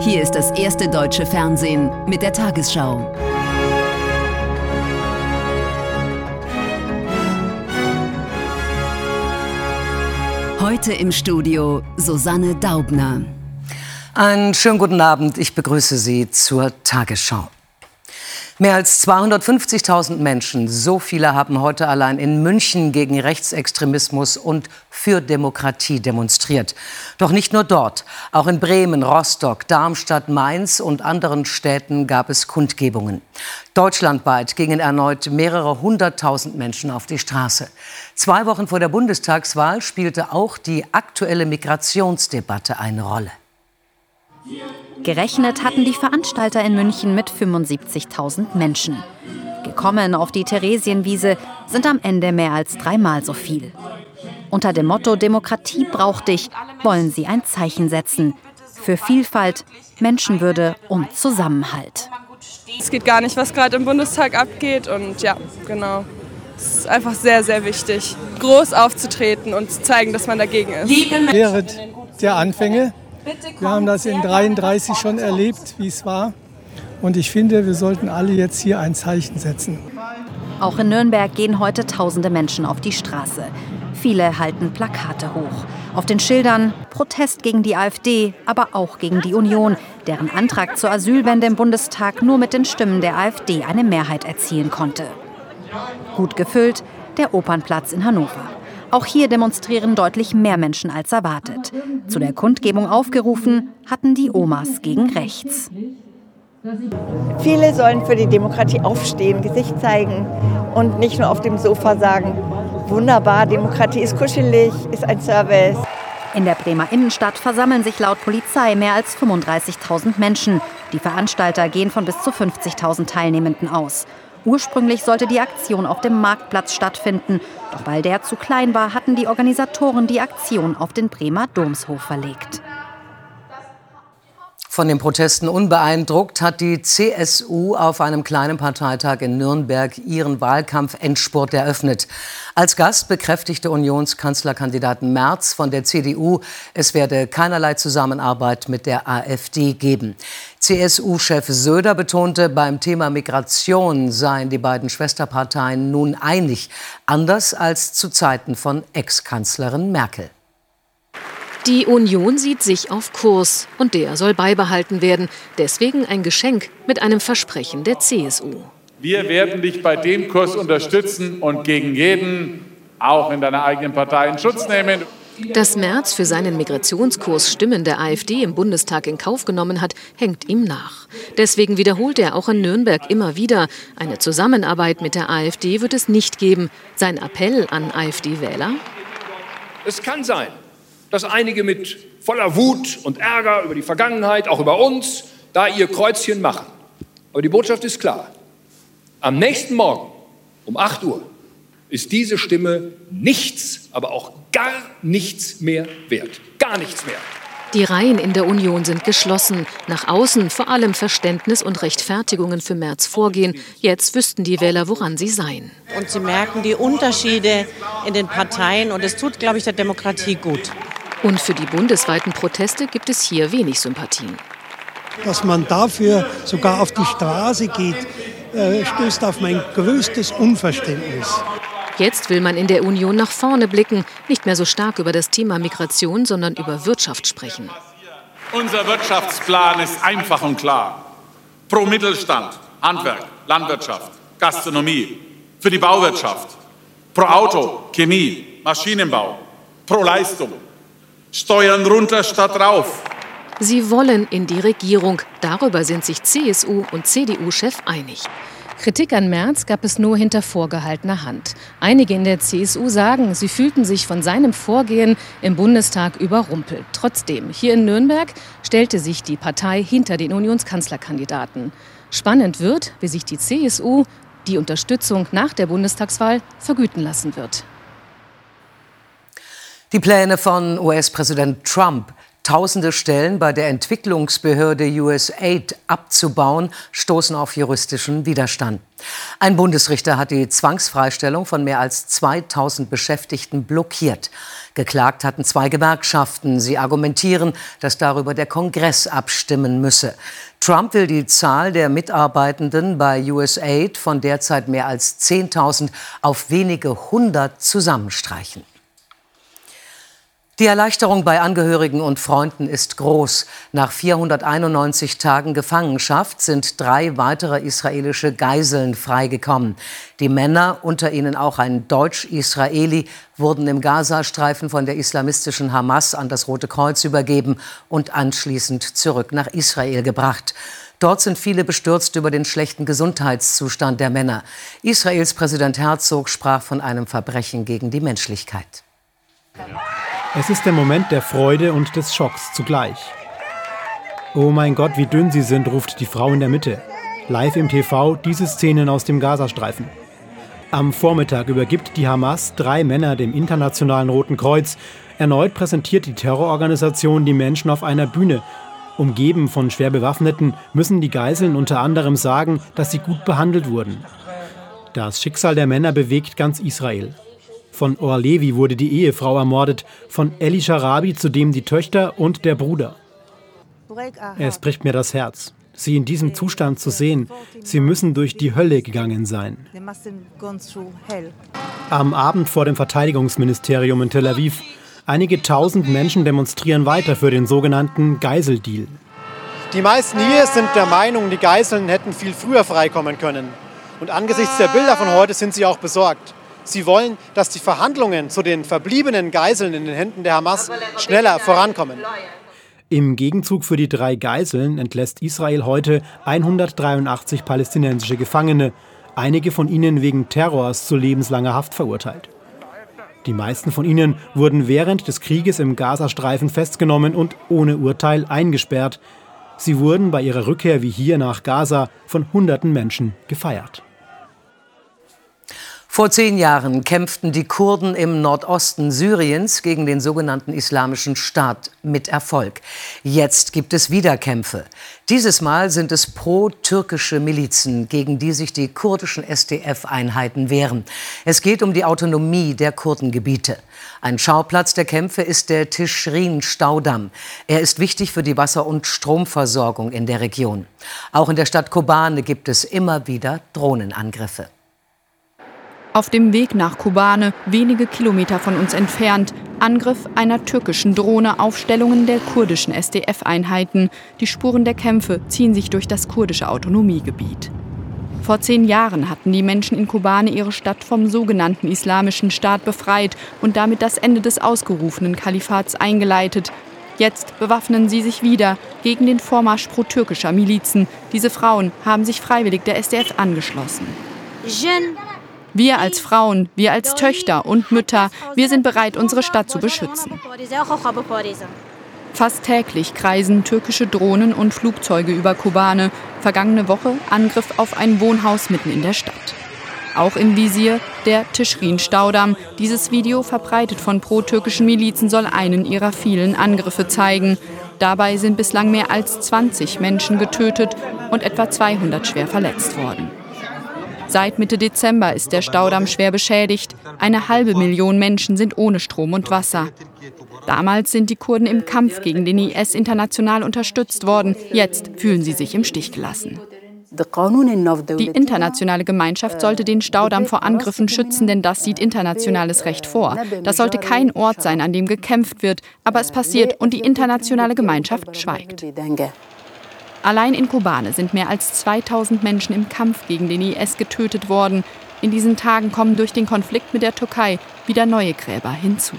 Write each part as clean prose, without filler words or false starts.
Hier ist das erste deutsche Fernsehen mit der Tagesschau. Heute im Studio Susanne Daubner. Einen schönen guten Abend, ich begrüße Sie zur Tagesschau. Mehr als 250.000 Menschen, so viele haben heute allein in München gegen Rechtsextremismus und für Demokratie demonstriert. Doch nicht nur dort, auch in Bremen, Rostock, Darmstadt, Mainz und anderen Städten gab es Kundgebungen. Deutschlandweit gingen erneut mehrere hunderttausend Menschen auf die Straße. 2 Wochen vor der Bundestagswahl spielte auch die aktuelle Migrationsdebatte eine Rolle. Gerechnet hatten die Veranstalter in München mit 75.000 Menschen. Gekommen auf die Theresienwiese sind am Ende mehr als 3-mal so viel. Unter dem Motto Demokratie braucht dich wollen sie ein Zeichen setzen. Für Vielfalt, Menschenwürde und Zusammenhalt. Es geht gar nicht, was gerade im Bundestag abgeht. Und ja, genau. Es ist einfach sehr, sehr wichtig, groß aufzutreten und zu zeigen, dass man dagegen ist. Während der Anfänge. Wir haben das in 1933 schon erlebt, wie es war. Und ich finde, wir sollten alle jetzt hier ein Zeichen setzen. Auch in Nürnberg gehen heute tausende Menschen auf die Straße. Viele halten Plakate hoch. Auf den Schildern Protest gegen die AfD, aber auch gegen die Union, deren Antrag zur Asylwende im Bundestag nur mit den Stimmen der AfD eine Mehrheit erzielen konnte. Gut gefüllt der Opernplatz in Hannover. Auch hier demonstrieren deutlich mehr Menschen als erwartet. Zu der Kundgebung aufgerufen hatten die Omas gegen rechts. Viele sollen für die Demokratie aufstehen, Gesicht zeigen und nicht nur auf dem Sofa sagen, wunderbar, Demokratie ist kuschelig, ist ein Service. In der Bremer Innenstadt versammeln sich laut Polizei mehr als 35.000 Menschen. Die Veranstalter gehen von bis zu 50.000 Teilnehmenden aus. Ursprünglich sollte die Aktion auf dem Marktplatz stattfinden. Doch weil der zu klein war, hatten die Organisatoren die Aktion auf den Bremer Domshof verlegt. Von den Protesten unbeeindruckt hat die CSU auf einem kleinen Parteitag in Nürnberg ihren Wahlkampf-Endspurt eröffnet. Als Gast bekräftigte Unionskanzlerkandidaten Merz von der CDU, es werde keinerlei Zusammenarbeit mit der AfD geben. CSU-Chef Söder betonte, beim Thema Migration seien die beiden Schwesterparteien nun einig, anders als zu Zeiten von Ex-Kanzlerin Merkel. Die Union sieht sich auf Kurs und der soll beibehalten werden. Deswegen ein Geschenk mit einem Versprechen der CSU. Wir werden dich bei dem Kurs unterstützen und gegen jeden, auch in deiner eigenen Partei, in Schutz nehmen. Dass Merz für seinen Migrationskurs Stimmen der AfD im Bundestag in Kauf genommen hat, hängt ihm nach. Deswegen wiederholt er auch in Nürnberg immer wieder, eine Zusammenarbeit mit der AfD wird es nicht geben. Sein Appell an AfD-Wähler? Es kann sein, dass einige mit voller Wut und Ärger über die Vergangenheit, auch über uns, da ihr Kreuzchen machen. Aber die Botschaft ist klar. Am nächsten Morgen um 8 Uhr ist diese Stimme nichts, aber auch gar nichts mehr wert. Gar nichts mehr. Die Reihen in der Union sind geschlossen. Nach außen vor allem Verständnis und Rechtfertigungen für Merz Vorgehen. Jetzt wüssten die Wähler, woran sie seien. Und sie merken die Unterschiede in den Parteien. Und es tut, glaube ich, der Demokratie gut. Und für die bundesweiten Proteste gibt es hier wenig Sympathien. Dass man dafür sogar auf die Straße geht, stößt auf mein größtes Unverständnis. Jetzt will man in der Union nach vorne blicken, nicht mehr so stark über das Thema Migration, sondern über Wirtschaft sprechen. Unser Wirtschaftsplan ist einfach und klar. Pro Mittelstand, Handwerk, Landwirtschaft, Gastronomie, für die Bauwirtschaft, pro Auto, Chemie, Maschinenbau, pro Leistung. Steuern runter statt rauf. Sie wollen in die Regierung. Darüber sind sich CSU und CDU-Chef einig. Kritik an Merz gab es nur hinter vorgehaltener Hand. Einige in der CSU sagen, sie fühlten sich von seinem Vorgehen im Bundestag überrumpelt. Trotzdem, hier in Nürnberg stellte sich die Partei hinter den Unionskanzlerkandidaten. Spannend wird, wie sich die CSU die Unterstützung nach der Bundestagswahl vergüten lassen wird. Die Pläne von US-Präsident Trump, tausende Stellen bei der Entwicklungsbehörde USAID abzubauen, stoßen auf juristischen Widerstand. Ein Bundesrichter hat die Zwangsfreistellung von mehr als 2000 Beschäftigten blockiert. Geklagt hatten 2 Gewerkschaften. Sie argumentieren, dass darüber der Kongress abstimmen müsse. Trump will die Zahl der Mitarbeitenden bei USAID von derzeit mehr als 10.000 auf wenige hundert zusammenstreichen. Die Erleichterung bei Angehörigen und Freunden ist groß. Nach 491 Tagen Gefangenschaft sind 3 weitere israelische Geiseln freigekommen. Die Männer, unter ihnen auch ein Deutsch-Israeli, wurden im Gazastreifen von der islamistischen Hamas an das Rote Kreuz übergeben und anschließend zurück nach Israel gebracht. Dort sind viele bestürzt über den schlechten Gesundheitszustand der Männer. Israels Präsident Herzog sprach von einem Verbrechen gegen die Menschlichkeit. Es ist der Moment der Freude und des Schocks zugleich. Oh mein Gott, wie dünn sie sind, ruft die Frau in der Mitte. Live im TV diese Szenen aus dem Gazastreifen. Am Vormittag übergibt die Hamas 3 Männer dem Internationalen Roten Kreuz. Erneut präsentiert die Terrororganisation die Menschen auf einer Bühne. Umgeben von schwer Bewaffneten müssen die Geiseln unter anderem sagen, dass sie gut behandelt wurden. Das Schicksal der Männer bewegt ganz Israel. Von Or Levi wurde die Ehefrau ermordet, von Eli Sharabi zudem die Töchter und der Bruder. Es bricht mir das Herz, sie in diesem Zustand zu sehen. Sie müssen durch die Hölle gegangen sein. Am Abend vor dem Verteidigungsministerium in Tel Aviv. Einige tausend Menschen demonstrieren weiter für den sogenannten Geiseldeal. Die meisten hier sind der Meinung, die Geiseln hätten viel früher freikommen können. Und angesichts der Bilder von heute sind sie auch besorgt. Sie wollen, dass die Verhandlungen zu den verbliebenen Geiseln in den Händen der Hamas schneller vorankommen. Im Gegenzug für die 3 Geiseln entlässt Israel heute 183 palästinensische Gefangene, einige von ihnen wegen Terrors zu lebenslanger Haft verurteilt. Die meisten von ihnen wurden während des Krieges im Gazastreifen festgenommen und ohne Urteil eingesperrt. Sie wurden bei ihrer Rückkehr wie hier nach Gaza von Hunderten Menschen gefeiert. Vor 10 Jahren kämpften die Kurden im Nordosten Syriens gegen den sogenannten Islamischen Staat mit Erfolg. Jetzt gibt es wieder Kämpfe. Dieses Mal sind es pro-türkische Milizen, gegen die sich die kurdischen SDF-Einheiten wehren. Es geht um die Autonomie der Kurdengebiete. Ein Schauplatz der Kämpfe ist der Tischrin-Staudamm. Er ist wichtig für die Wasser- und Stromversorgung in der Region. Auch in der Stadt Kobane gibt es immer wieder Drohnenangriffe. Auf dem Weg nach Kobane, wenige Kilometer von uns entfernt, Angriff einer türkischen Drohne auf Stellungen der kurdischen SDF-Einheiten. Die Spuren der Kämpfe ziehen sich durch das kurdische Autonomiegebiet. Vor 10 Jahren hatten die Menschen in Kobane ihre Stadt vom sogenannten Islamischen Staat befreit und damit das Ende des ausgerufenen Kalifats eingeleitet. Jetzt bewaffnen sie sich wieder gegen den Vormarsch pro-türkischer Milizen. Diese Frauen haben sich freiwillig der SDF angeschlossen. Wir als Frauen, wir als Töchter und Mütter, wir sind bereit, unsere Stadt zu beschützen. Fast täglich kreisen türkische Drohnen und Flugzeuge über Kobane. Vergangene Woche Angriff auf ein Wohnhaus mitten in der Stadt. Auch im Visier der Tischrin-Staudamm. Dieses Video, verbreitet von pro-türkischen Milizen, soll einen ihrer vielen Angriffe zeigen. Dabei sind bislang mehr als 20 Menschen getötet und etwa 200 schwer verletzt worden. Seit Mitte Dezember ist der Staudamm schwer beschädigt. 500.000 Menschen sind ohne Strom und Wasser. Damals sind die Kurden im Kampf gegen den IS international unterstützt worden. Jetzt fühlen sie sich im Stich gelassen. Die internationale Gemeinschaft sollte den Staudamm vor Angriffen schützen, denn das sieht internationales Recht vor. Das sollte kein Ort sein, an dem gekämpft wird. Aber es passiert und die internationale Gemeinschaft schweigt. Allein in Kobane sind mehr als 2000 Menschen im Kampf gegen den IS getötet worden. In diesen Tagen kommen durch den Konflikt mit der Türkei wieder neue Gräber hinzu.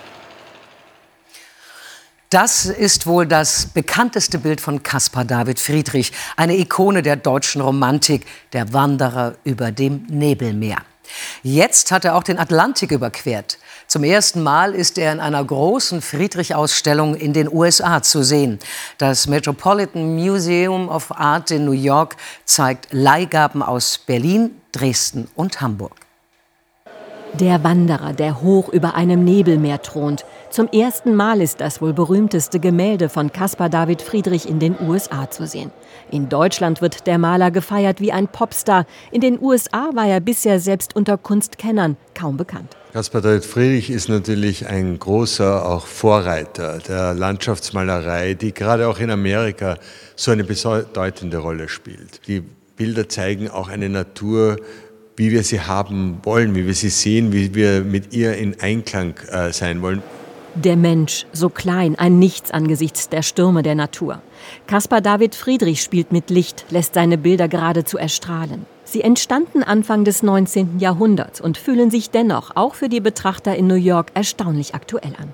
Das ist wohl das bekannteste Bild von Caspar David Friedrich, eine Ikone der deutschen Romantik, der Wanderer über dem Nebelmeer. Jetzt hat er auch den Atlantik überquert. Zum ersten Mal ist er in einer großen Friedrich-Ausstellung in den USA zu sehen. Das Metropolitan Museum of Art in New York zeigt Leihgaben aus Berlin, Dresden und Hamburg. Der Wanderer, der hoch über einem Nebelmeer thront. Zum ersten Mal ist das wohl berühmteste Gemälde von Caspar David Friedrich in den USA zu sehen. In Deutschland wird der Maler gefeiert wie ein Popstar. In den USA war er bisher selbst unter Kunstkennern kaum bekannt. Caspar David Friedrich ist natürlich ein großer auch Vorreiter der Landschaftsmalerei, die gerade auch in Amerika so eine bedeutende Rolle spielt. Die Bilder zeigen auch eine Natur, wie wir sie haben wollen, wie wir sie sehen, wie wir mit ihr in Einklang sein wollen. Der Mensch, so klein, ein Nichts angesichts der Stürme der Natur. Caspar David Friedrich spielt mit Licht, lässt seine Bilder geradezu erstrahlen. Sie entstanden Anfang des 19. Jahrhunderts und fühlen sich dennoch auch für die Betrachter in New York erstaunlich aktuell an.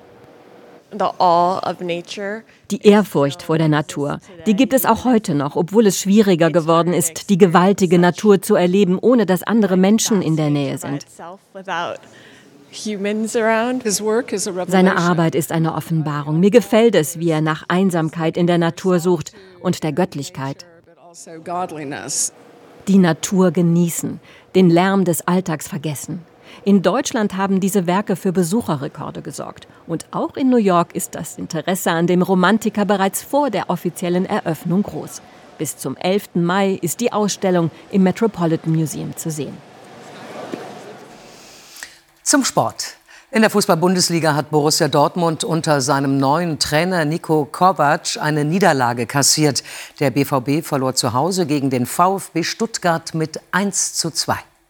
Die Ehrfurcht vor der Natur, die gibt es auch heute noch, obwohl es schwieriger geworden ist, die gewaltige Natur zu erleben, ohne dass andere Menschen in der Nähe sind. Seine Arbeit ist eine Offenbarung. Mir gefällt es, wie er nach Einsamkeit in der Natur sucht und der Göttlichkeit. Die Natur genießen, den Lärm des Alltags vergessen. In Deutschland haben diese Werke für Besucherrekorde gesorgt. Und auch in New York ist das Interesse an dem Romantiker bereits vor der offiziellen Eröffnung groß. Bis zum 11. Mai ist die Ausstellung im Metropolitan Museum zu sehen. Zum Sport. In der Fußball-Bundesliga hat Borussia Dortmund unter seinem neuen Trainer Niko Kovac eine Niederlage kassiert. Der BVB verlor zu Hause gegen den VfB Stuttgart mit 1:2.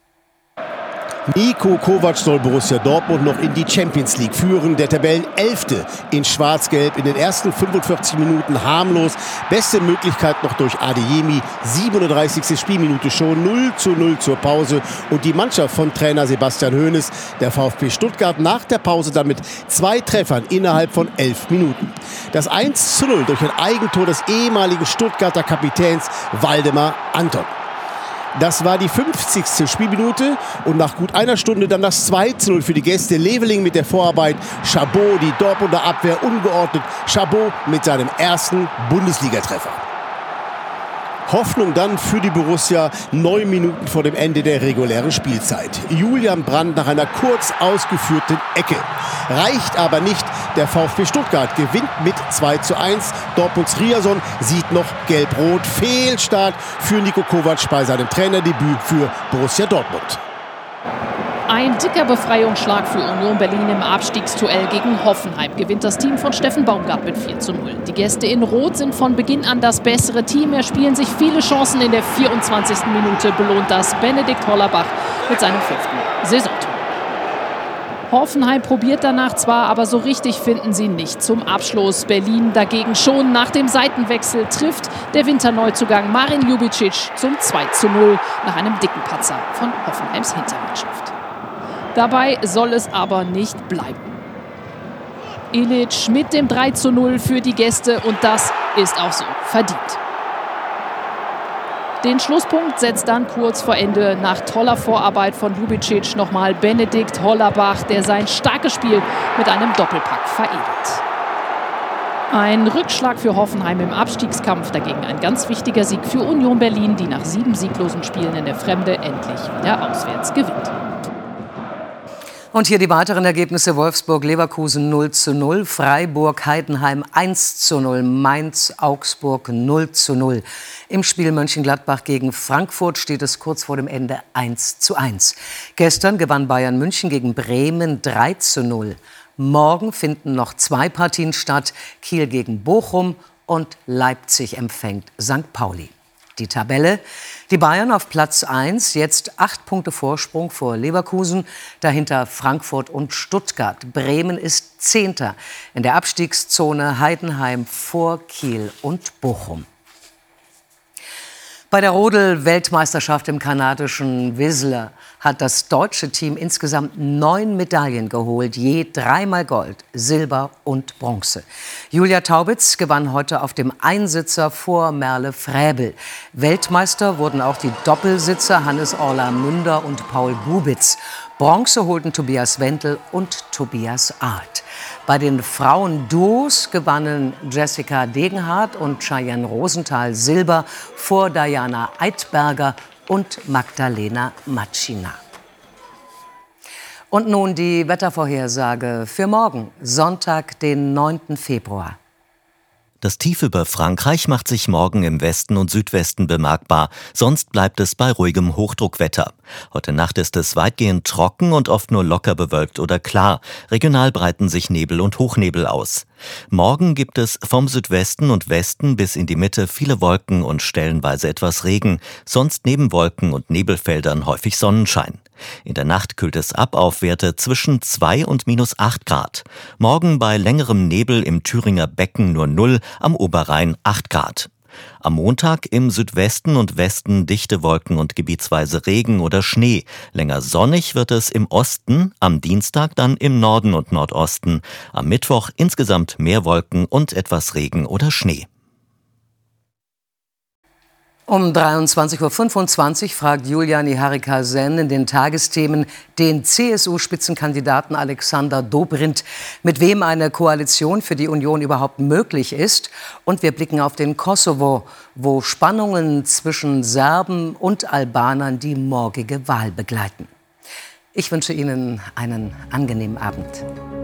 Niko Kovac soll Borussia Dortmund noch in die Champions League führen. Der Tabellenelfte in Schwarz-Gelb in den ersten 45 Minuten harmlos. Beste Möglichkeit noch durch Adeyemi. 37. Spielminute schon, 0:0 zur Pause. Und die Mannschaft von Trainer Sebastian Hoeneß, der VfB Stuttgart, nach der Pause dann mit 2 Treffern innerhalb von 11 Minuten. Das 1:0 durch ein Eigentor des ehemaligen Stuttgarter Kapitäns Waldemar Anton. Das war die 50. Spielminute und nach gut einer Stunde dann das 2:0 für die Gäste. Leveling mit der Vorarbeit, Chabot, die Dortmunder Abwehr ungeordnet. Chabot mit seinem ersten Bundesligatreffer. Hoffnung dann für die Borussia 9 Minuten vor dem Ende der regulären Spielzeit. Julian Brandt nach einer kurz ausgeführten Ecke. Reicht aber nicht. Der VfB Stuttgart gewinnt mit 2:1. Dortmunds Riasson sieht noch gelb-rot. Fehlstart für Niko Kovac bei seinem Trainerdebüt für Borussia Dortmund. Ein dicker Befreiungsschlag für Union Berlin im Abstiegsduell gegen Hoffenheim gewinnt das Team von Steffen Baumgart mit 4:0. Die Gäste in Rot sind von Beginn an das bessere Team. Erspielen sich viele Chancen. In der 24. Minute belohnt das Benedikt Hollerbach mit seinem 5. Saisontor. Hoffenheim probiert danach zwar, aber so richtig finden sie nicht zum Abschluss. Berlin dagegen schon. Nach dem Seitenwechsel trifft der Winterneuzugang Marin Ljubicic zum 2:0 nach einem dicken Patzer von Hoffenheims Hintermannschaft. Dabei soll es aber nicht bleiben. Ilic mit dem 3:0 für die Gäste und das ist auch so verdient. Den Schlusspunkt setzt dann kurz vor Ende nach toller Vorarbeit von Ljubicic nochmal Benedikt Hollerbach, der sein starkes Spiel mit einem Doppelpack veredelt. Ein Rückschlag für Hoffenheim im Abstiegskampf, dagegen ein ganz wichtiger Sieg für Union Berlin, die nach 7 sieglosen Spielen in der Fremde endlich wieder auswärts gewinnt. Und hier die weiteren Ergebnisse: Wolfsburg-Leverkusen 0:0, Freiburg-Heidenheim 1:0, Mainz-Augsburg 0:0. Im Spiel Mönchengladbach gegen Frankfurt steht es kurz vor dem Ende 1:1. Gestern gewann Bayern München gegen Bremen 3:0. Morgen finden noch 2 Partien statt: Kiel gegen Bochum und Leipzig empfängt St. Pauli. Die Tabelle: Die Bayern auf Platz 1, jetzt 8 Punkte Vorsprung vor Leverkusen, dahinter Frankfurt und Stuttgart. Bremen ist 10. in der Abstiegszone, Heidenheim vor Kiel und Bochum. Bei der Rodel-Weltmeisterschaft im kanadischen Whistler hat das deutsche Team insgesamt 9 Medaillen geholt, je 3-mal Gold, Silber und Bronze. Julia Taubitz gewann heute auf dem Einsitzer vor Merle Fräbel. Weltmeister wurden auch die Doppelsitzer Hannes Orla Münder und Paul Bubitz. Bronze holten Tobias Wendel und Tobias Arlt. Bei den Frauen-Duos gewannen Jessica Degenhardt und Cheyenne Rosenthal Silber vor Diana Eidberger und Magdalena Matschina. Und nun die Wettervorhersage für morgen, Sonntag, den 9. Februar. Das Tief über Frankreich macht sich morgen im Westen und Südwesten bemerkbar. Sonst bleibt es bei ruhigem Hochdruckwetter. Heute Nacht ist es weitgehend trocken und oft nur locker bewölkt oder klar. Regional breiten sich Nebel und Hochnebel aus. Morgen gibt es vom Südwesten und Westen bis in die Mitte viele Wolken und stellenweise etwas Regen. Sonst neben Wolken und Nebelfeldern häufig Sonnenschein. In der Nacht kühlt es ab auf Werte zwischen 2 und -8 Grad. Morgen bei längerem Nebel im Thüringer Becken nur 0, am Oberrhein 8 Grad. Am Montag im Südwesten und Westen dichte Wolken und gebietsweise Regen oder Schnee. Länger sonnig wird es im Osten, am Dienstag dann im Norden und Nordosten. Am Mittwoch insgesamt mehr Wolken und etwas Regen oder Schnee. Um 23.25 Uhr fragt Julia Niharika-Sen in den Tagesthemen den CSU-Spitzenkandidaten Alexander Dobrindt, mit wem eine Koalition für die Union überhaupt möglich ist. Und wir blicken auf den Kosovo, wo Spannungen zwischen Serben und Albanern die morgige Wahl begleiten. Ich wünsche Ihnen einen angenehmen Abend.